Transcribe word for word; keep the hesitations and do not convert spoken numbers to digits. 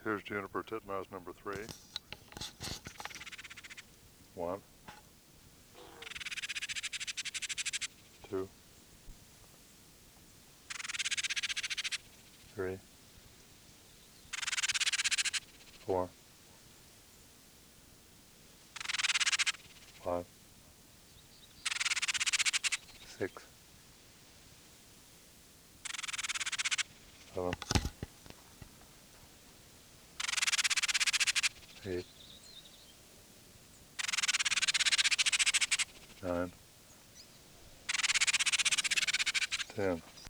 Here's juniper titmouse number three. One, two, three, four, five, six, seven, eight, nine, ten.